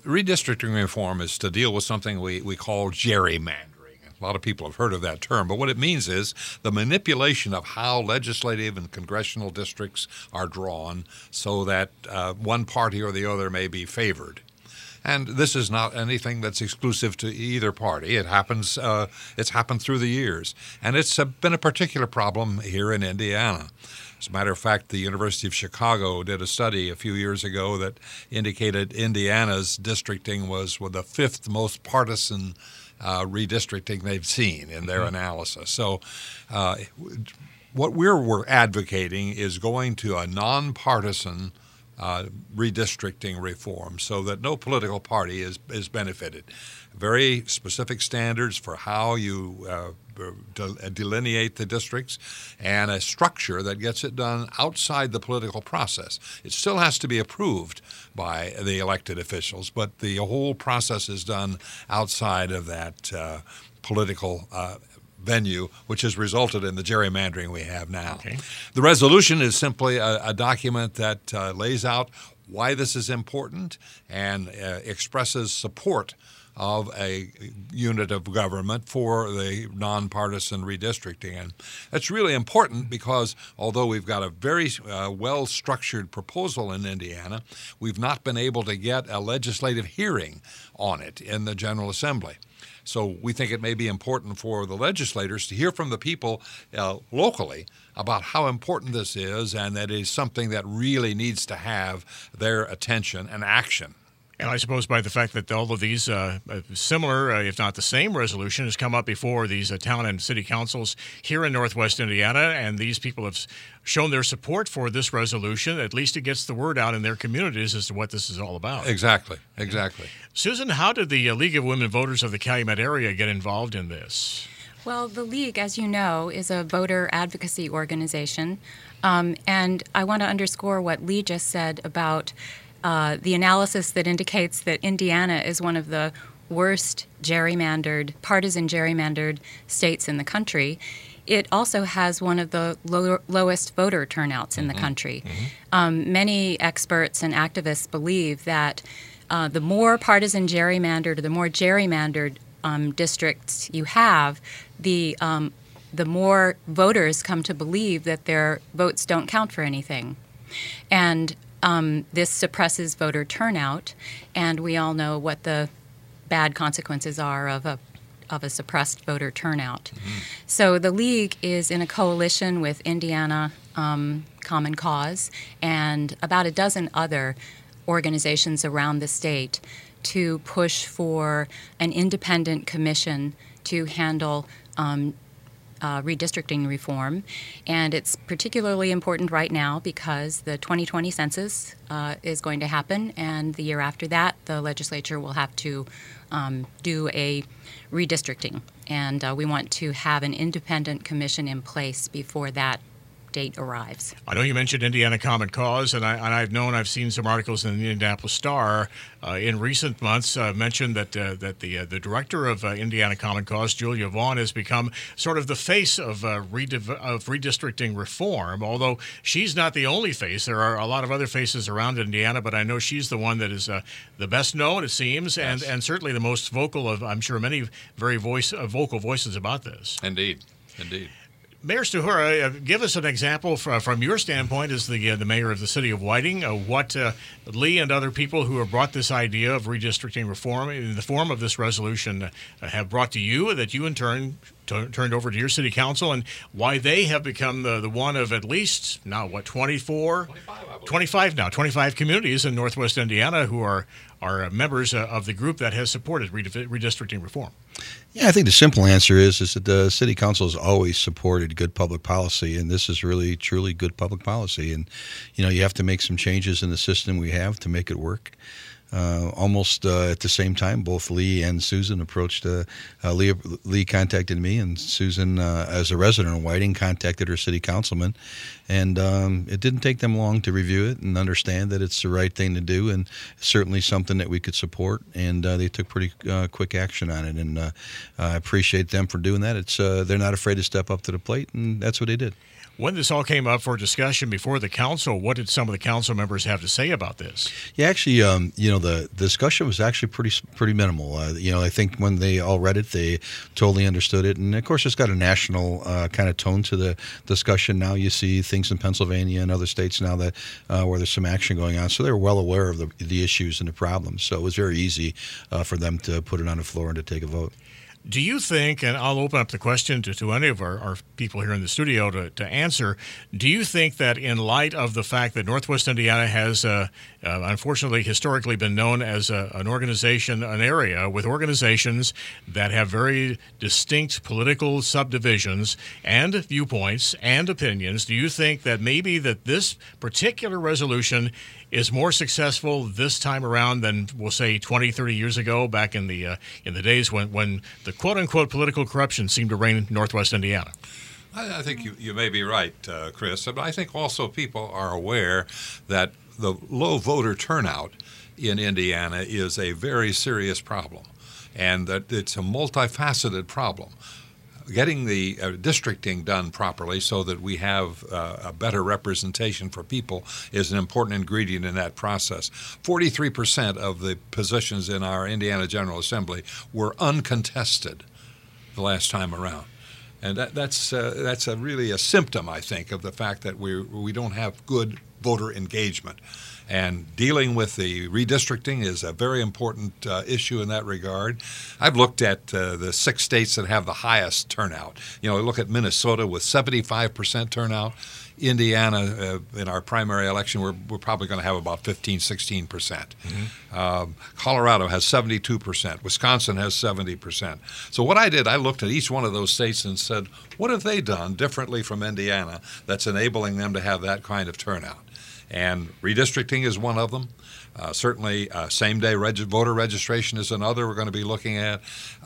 redistricting reform is to deal with something we call gerrymandering. A lot of people have heard of that term, but what it means is the manipulation of how legislative and congressional districts are drawn so that one party or the other may be favored. And this is not anything that's exclusive to either party. It happens. It's happened through the years, and it's been a particular problem here in Indiana. As a matter of fact, the University of Chicago did a study a few years ago that indicated Indiana's districting was the fifth most partisan redistricting they've seen in their analysis. So what we're advocating is going to a nonpartisan redistricting reform so that no political party is benefited. Very specific standards for how you delineate the districts and a structure that gets it done outside the political process. It still has to be approved by the elected officials, but the whole process is done outside of that political venue, which has resulted in the gerrymandering we have now. Okay. The resolution is simply a document that lays out why this is important and expresses support of a unit of government for the nonpartisan redistricting. And that's really important because although we've got a very well-structured proposal in Indiana, we've not been able to get a legislative hearing on it in the General Assembly. So we think it may be important for the legislators to hear from the people locally about how important this is and that it is something that really needs to have their attention and action. And I suppose by the fact that all of these similar, if not the same resolution has come up before these town and city councils here in Northwest Indiana, and these people have shown their support for this resolution, at least it gets the word out in their communities as to what this is all about. Exactly. Susan, how did the League of Women Voters of the Calumet area get involved in this? Well, the League, as you know, is a voter advocacy organization, and I want to underscore what Lee just said about the analysis that indicates that Indiana is one of the worst partisan gerrymandered states in the country. It also has one of the lowest voter turnouts in the country. Many experts and activists believe that the more partisan gerrymandered, or the more gerrymandered districts you have, the more voters come to believe that their votes don't count for anything. And this suppresses voter turnout, and we all know what the bad consequences are of a suppressed voter turnout. So the League is in a coalition with Indiana Common Cause and about a dozen other organizations around the state to push for an independent commission to handle redistricting reform, and it's particularly important right now because the 2020 census is going to happen, and the year after that the legislature will have to do a redistricting, and we want to have an independent commission in place before that date arrives. I know you mentioned Indiana Common Cause, and I've seen some articles in the Indianapolis Star in recent months mentioned that the director of Indiana Common Cause, Julia Vaughn, has become sort of the face of redistricting reform. Although she's not the only face, there are a lot of other faces around Indiana, but I know she's the one that is the best known, it seems, Yes. and certainly the most vocal of, I'm sure, many very vocal voices about this. Indeed. Mayor Stahura, give us an example from your standpoint as the mayor of the city of Whiting, what Lee and other people who have brought this idea of redistricting reform in the form of this resolution have brought to you, that you in turn turned over to your city council, and why they have become the one of at least now, 25 communities in Northwest Indiana who are members of the group that has supported redistricting reform. Yeah, I think the simple answer is that the city council has always supported good public policy, and this is really, truly good public policy. And, you have to make some changes in the system we have to make it work. Almost at the same time, both Lee and Susan approached. Lee contacted me, and Susan, as a resident of Whiting, contacted her city councilman. And it didn't take them long to review it and understand that it's the right thing to do, and certainly something that we could support. And they took pretty quick action on it, and I appreciate them for doing that. They're not afraid to step up to the plate, and that's what they did. When this all came up for discussion before the council, what did some of the council members have to say about this? Yeah, actually, the discussion was actually pretty minimal. I think when they all read it, they totally understood it, and of course, it's got a national kind of tone to the discussion. Now you see things in Pennsylvania and other states now that where there's some action going on, so they're well aware of the issues and the problems. So it was very easy for them to put it on the floor and to take a vote. Do you think, and I'll open up the question to any of our people here in the studio to answer, do you think that in light of the fact that Northwest Indiana has unfortunately historically been known as an organization, an area with organizations that have very distinct political subdivisions and viewpoints and opinions, do you think that maybe that this particular resolution is more successful this time around than, we'll say, 20, 30 years ago, back in the days when the quote-unquote political corruption seemed to reign in Northwest Indiana? I think you may be right, Chris, but I think also people are aware that the low voter turnout in Indiana is a very serious problem, and that it's a multifaceted problem. Getting the districting done properly so that we have a better representation for people is an important ingredient in that process. 43% of the positions in our Indiana General Assembly were uncontested the last time around. And that's really a symptom, I think, of the fact that we don't have good voter engagement. And dealing with the redistricting is a very important issue in that regard. I've looked at the 6 states that have the highest turnout. Look at Minnesota with 75% turnout. Indiana, in our primary election, we're probably going to have about 15-16%. Mm-hmm. Colorado has 72%. Wisconsin has 70%. So what I did, I looked at each one of those states and said, what have they done differently from Indiana that's enabling them to have that kind of turnout? And redistricting is one of them. Certainly, same-day voter registration is another we're going to be looking at.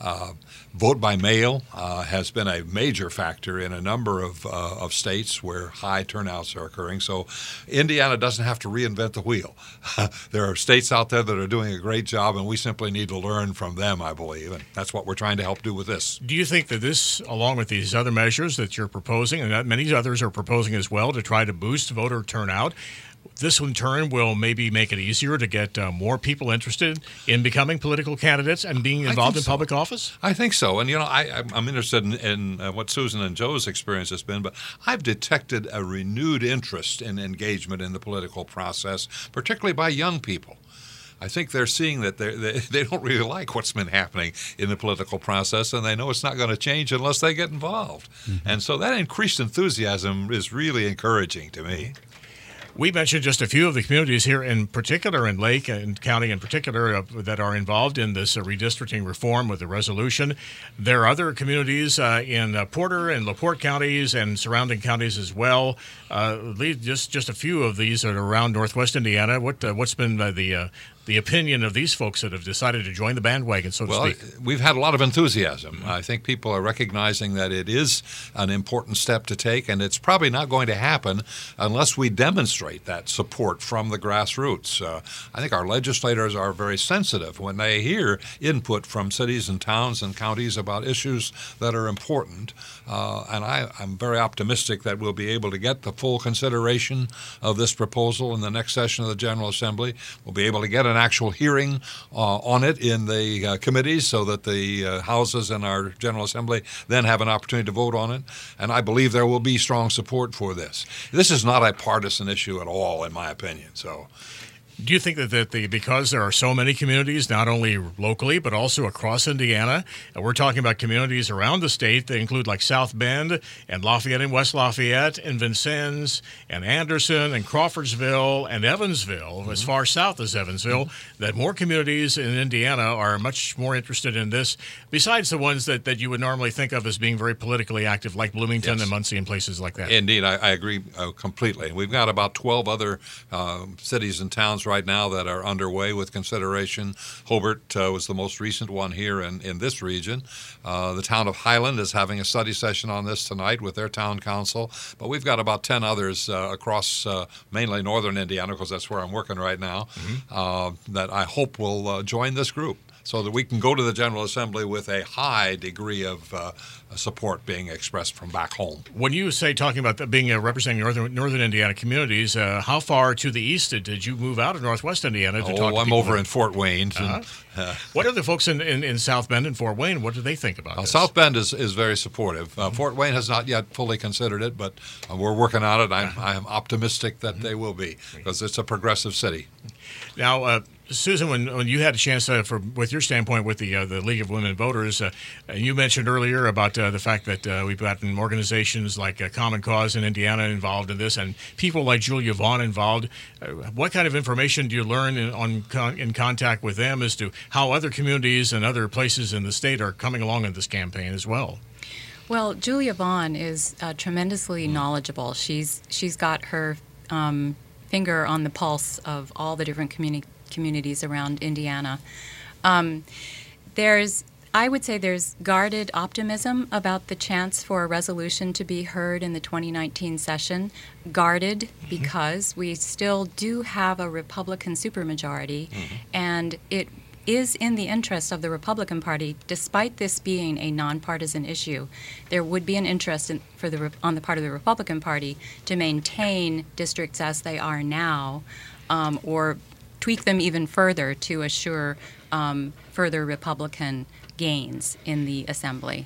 Vote by mail has been a major factor in a number of states where high turnouts are occurring. So Indiana doesn't have to reinvent the wheel. There are states out there that are doing a great job, and we simply need to learn from them, I believe. And that's what we're trying to help do with this. Do you think that this, along with these other measures that you're proposing, and that many others are proposing as well to try to boost voter turnout, this in turn will maybe make it easier to get more people interested in becoming political candidates and being involved in public office? I think so. And, I'm interested in what Susan and Joe's experience has been, but I've detected a renewed interest in engagement in the political process, particularly by young people. I think they're seeing that they don't really like what's been happening in the political process, and they know it's not going to change unless they get involved. Mm-hmm. And so that increased enthusiasm is really encouraging to me. We mentioned just a few of the communities here in particular, in Lake and County in particular, that are involved in this redistricting reform with the resolution. There are other communities in Porter and LaPorte counties and surrounding counties as well. Just a few of these that are around Northwest Indiana. What's been the opinion of these folks that have decided to join the bandwagon, so to speak? We've had a lot of enthusiasm. Mm-hmm. I think people are recognizing that it is an important step to take, and it's probably not going to happen unless we demonstrate that support from the grassroots. I think our legislators are very sensitive when they hear input from cities and towns and counties about issues that are important, and I'm very optimistic that we'll be able to get the full consideration of this proposal in the next session of the General Assembly. We'll be able to get an actual hearing on it in the committees so that the houses in our General Assembly then have an opportunity to vote on it. And I believe there will be strong support for this. This is not a partisan issue at all, in my opinion. So, do you think that because there are so many communities, not only locally but also across Indiana, and we're talking about communities around the state that include like South Bend and Lafayette and West Lafayette and Vincennes and Anderson and Crawfordsville and Evansville, mm-hmm. as far south as Evansville, mm-hmm. that more communities in Indiana are much more interested in this, besides the ones that you would normally think of as being very politically active, like Bloomington yes. and Muncie and places like that? Indeed, I agree completely. We've got about 12 other cities and towns right now that are underway with consideration. Hobart was the most recent one here in this region. The town of Highland is having a study session on this tonight with their town council, but we've got about 10 others across mainly northern Indiana, because that's where I'm working right now, mm-hmm. That I hope will join this group. so that we can go to the General Assembly with a high degree of support being expressed from back home. When you say talking about being representing northern Indiana communities, how far to the east did you move out of northwest Indiana to talk to I'm people over in Fort Wayne. What are the folks in South Bend and Fort Wayne? What do they think about this? South Bend is very supportive. Fort Wayne has not yet fully considered it, but we're working on it. I'm optimistic that they will be, because it's a progressive city. Now, Susan, when you had a chance with your standpoint with the League of Women Voters, you mentioned earlier about the fact that we've gotten organizations like Common Cause in Indiana involved in this, and people like Julia Vaughn involved. What kind of information do you learn in contact with them as to how other communities and other places in the state are coming along in this campaign as well? Well, Julia Vaughn is tremendously knowledgeable. She's got her finger on the pulse of all the different communities around Indiana. I would say there's guarded optimism about the chance for a resolution to be heard in the 2019 session. Guarded because we still do have a Republican supermajority, and it is in the interest of the Republican Party, despite this being a nonpartisan issue. There would be an interest on the part of the Republican Party to maintain districts as they are now, or tweak them even further to assure further Republican gains in the Assembly.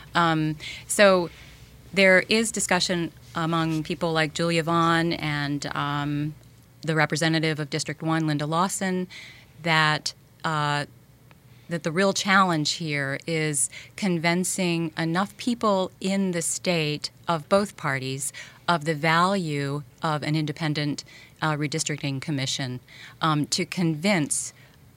So there is discussion among people like Julia Vaughn and the representative of District 1, Linda Lawson, that the real challenge here is convincing enough people in the state of both parties of the value of an independent redistricting commission to convince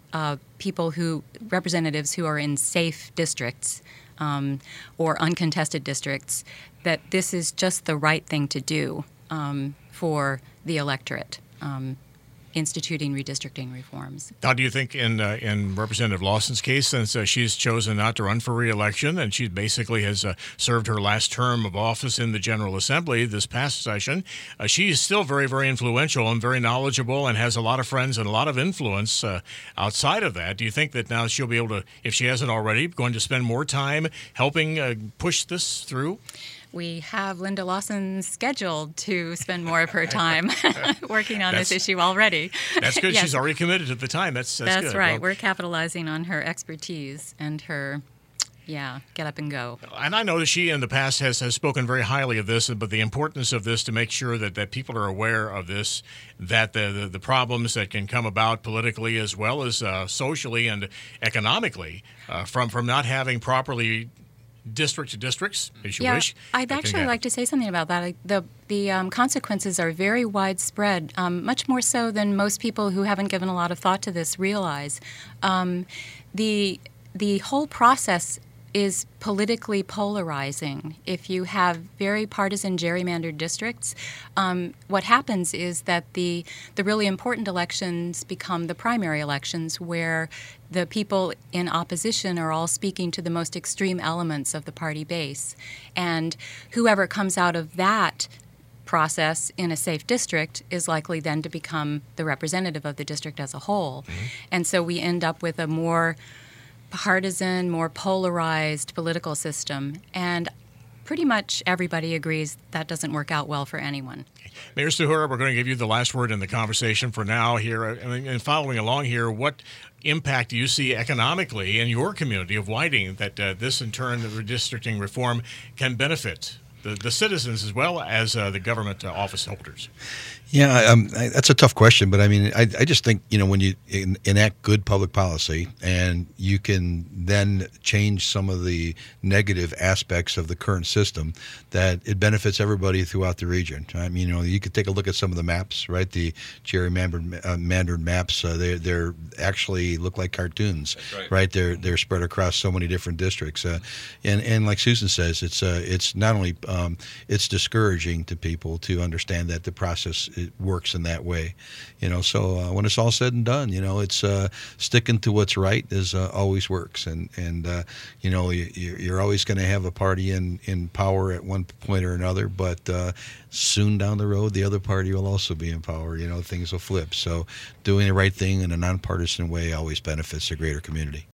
representatives who are in safe districts or uncontested districts that this is just the right thing to do for the electorate. Instituting redistricting reforms. How do you think in Representative Lawson's case, since she's chosen not to run for re-election and she basically has served her last term of office in the General Assembly this past session, she is still very, very influential and very knowledgeable and has a lot of friends and a lot of influence outside of that. Do you think that now she'll be able to, if she hasn't already, going to spend more time helping push this through? We have Linda Lawson scheduled to spend more of her time working on this issue already. That's good. Yes. She's already committed at the time. That's good. That's right. Well, we're capitalizing on her expertise and her, get up and go. And I know that she in the past has spoken very highly of this, but the importance of this to make sure that people are aware of this, that the problems that can come about politically as well as socially and economically from not having properly district to districts, as you wish. I'd actually like to say something about that. The consequences are very widespread, much more so than most people who haven't given a lot of thought to this realize. The whole process is politically polarizing. If you have very partisan gerrymandered districts, what happens is that the really important elections become the primary elections, where the people in opposition are all speaking to the most extreme elements of the party base. And whoever comes out of that process in a safe district is likely then to become the representative of the district as a whole. And so we end up with a more partisan, more polarized political system. And pretty much everybody agrees that doesn't work out well for anyone. Mayor Stahura, we're going to give you the last word in the conversation for now here. And following along here, what impact do you see economically in your community of Whiting that this, in turn, the redistricting reform can benefit the citizens as well as the government office holders? Yeah, that's a tough question, but I mean, I just think, when you enact good public policy and you can then change some of the negative aspects of the current system, that it benefits everybody throughout the region. I mean, you could take a look at some of the maps, right? The gerrymandered maps, they're actually look like cartoons, right? They're spread across so many different districts, and like Susan says, it's not only it's discouraging to people to understand that the process it works in that way, So when it's all said and done, it's sticking to what's right is always works, and you're always going to have a party in power at one point or another, but soon down the road, the other party will also be in power. Things will flip. So doing the right thing in a nonpartisan way always benefits the greater community.